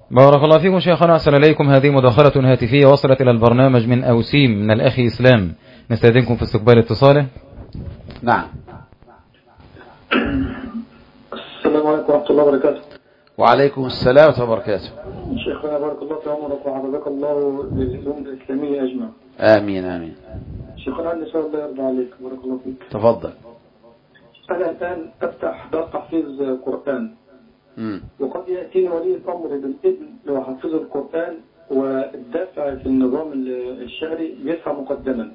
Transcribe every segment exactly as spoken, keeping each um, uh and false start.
بارك الله فيكم شيخنا، أحسن إليكم. هذه مداخلة هاتفية وصلت إلى البرنامج من أوسيم من الأخ إسلام، نستأذنكم في استقبال اتصاله. نعم. السلام عليكم ورحمة الله وبركاته. وعليكم السلام ورحمة الله وبركاته. شيخنا بارك الله في عمرك وحفظك الله للأمة الإسلامية أجمع. آمين آمين. شيخنا عندي سؤال الله يرضى عليك، بارك الله فيك. تفضل. أنا الآن أفتح دار تحفيظ قرآن، مم. وقد يأتيني ولي الأمر بالإذن لو حفظ القرآن والدافع في النظام الشهري بيدفع مقدما،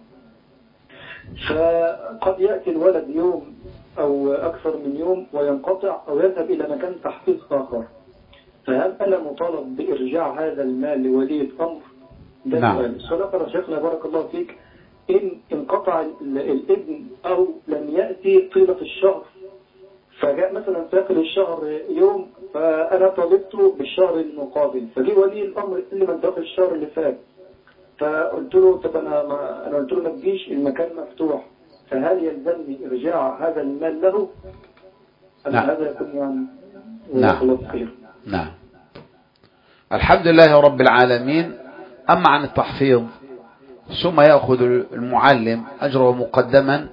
فقد يأتي الولد يوم أو أكثر من يوم وينقطع أو يذهب إلى مكان تحفيظ آخر، فهل أنا مطالب بإرجاع هذا المال لولي الأمر؟ ده نعم. سؤال. السؤال الآخر شيخنا بارك الله فيك، إن انقطع الابن أو لم يأتي طيلة الشهر، فجاء مثلا في آخر الشهر يوم فأنا طالبته بالشهر المقابل، فجي ولي الأمر اللي من داخل الشهر اللي فات، فقلت له طب أنا ما أنا قلت له ما تجيش، المكان مفتوح، فهل يلزمني إرجاع هذا المال له؟ نعم. هذا يكون يعني نعم. الله خير. نعم. الحمد لله رب العالمين. أما عن التحفيظ ثم يأخذ المعلم أجره مقدما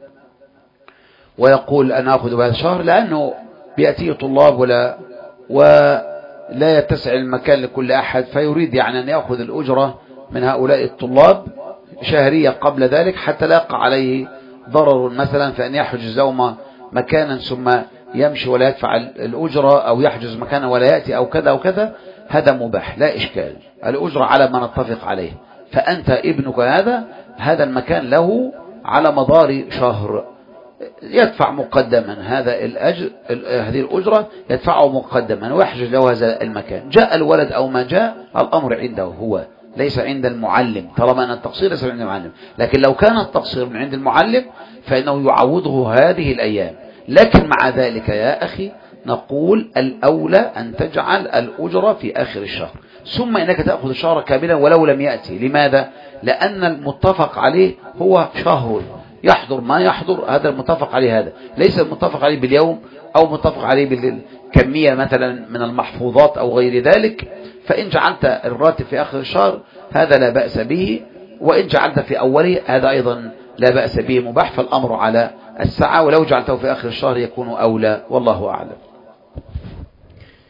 ويقول أنا أخذ بهذا الشهر، لأنه بيأتيه طلاب ولا ولا يتسع المكان لكل أحد، فيريد يعني أن يأخذ الأجرة من هؤلاء الطلاب شهرية قبل ذلك حتى لا يقع عليه ضرر، مثلا فأن يحجز يوم مكانا ثم يمشي ولا يدفع الأجرة، أو يحجز مكانا ولا يأتي، أو كذا أو كذا. هذا مباح لا إشكال، الأجرة على ما نتفق عليه. فأنت ابنك هذا هذا المكان له على مدار شهر، يدفع مقدما هذا الأجر، هذه الأجرة يدفعه مقدما ويحجز له هذا المكان. جاء الولد أو ما جاء، الأمر عنده هو، ليس عند المعلم، طالما أن التقصير ليس عند المعلم. لكن لو كان التقصير من عند المعلم فإنه يعوضه هذه الأيام. لكن مع ذلك يا أخي نقول الأولى أن تجعل الأجرة في آخر الشهر، ثم إنك تأخذ الشهر كاملا ولو لم يأتي. لماذا؟ لأن المتفق عليه هو شهر، يحضر ما يحضر، هذا المتفق عليه، هذا ليس المتفق عليه باليوم أو متفق عليه بالكمية مثلا من المحفوظات أو غير ذلك. فإن جعلت الراتب في آخر الشهر هذا لا بأس به، وإن جعلت في أوله هذا أيضا لا بأس به، مباح. فالأمر على السعة، ولو جعلته في آخر الشهر يكون أولى، والله أعلم.